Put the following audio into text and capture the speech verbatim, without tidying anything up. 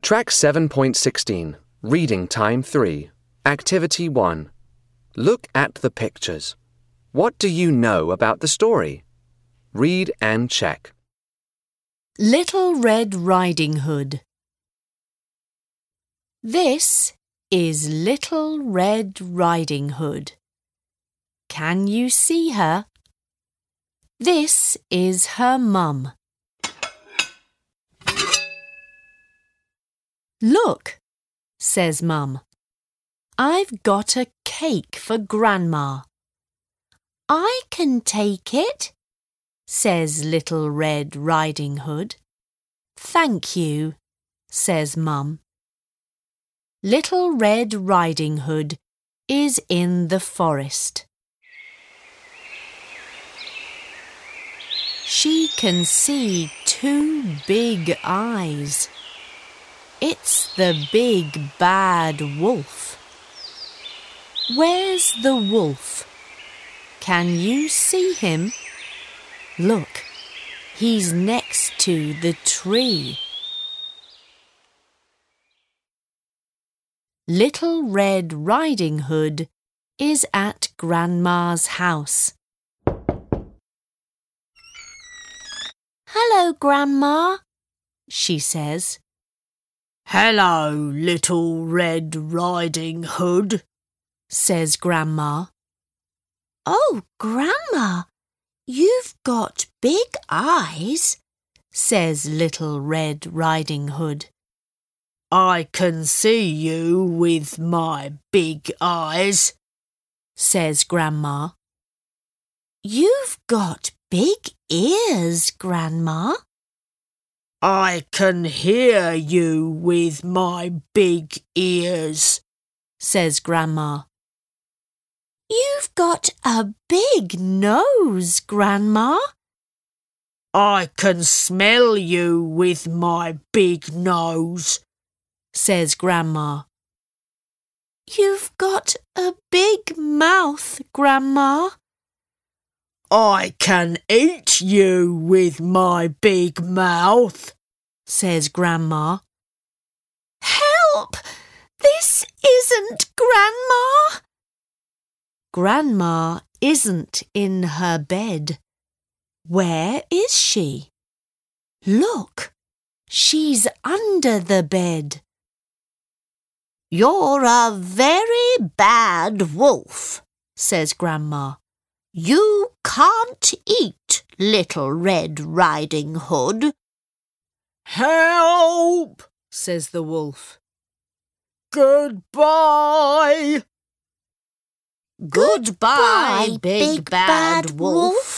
Track seven point sixteen, Reading Time three, Activity one. Look at the pictures. What do you know about the story? Read and check. Little Red Riding Hood. This is Little Red Riding Hood. Can you see her? This is her mum. Look, says Mum. I've got a cake for Grandma. I can take it, says Little Red Riding Hood. Thank you, says Mum. Little Red Riding Hood is in the forest. She can see two big eyes. It's the big bad wolf. Where's the wolf? Can you see him? Look, he's next to the tree. Little Red Riding Hood is at Grandma's house. Hello, Grandma, she says. Hello, Little Red Riding Hood, says Grandma. Oh, Grandma, you've got big eyes, says Little Red Riding Hood. I can see you with my big eyes, says Grandma. You've got big ears, Grandma. I can hear you with my big ears, says Grandma. You've got a big nose, Grandma. I can smell you with my big nose, says Grandma. You've got a big mouth, Grandma. I can eat you with my big mouth, says Grandma. Help! This isn't Grandma! Grandma isn't in her bed. Where is she? Look, she's under the bed. You're a very bad wolf, says Grandma. You can't eat Little Red Riding Hood. Help, says the wolf. Goodbye. Goodbye, big, big bad wolf.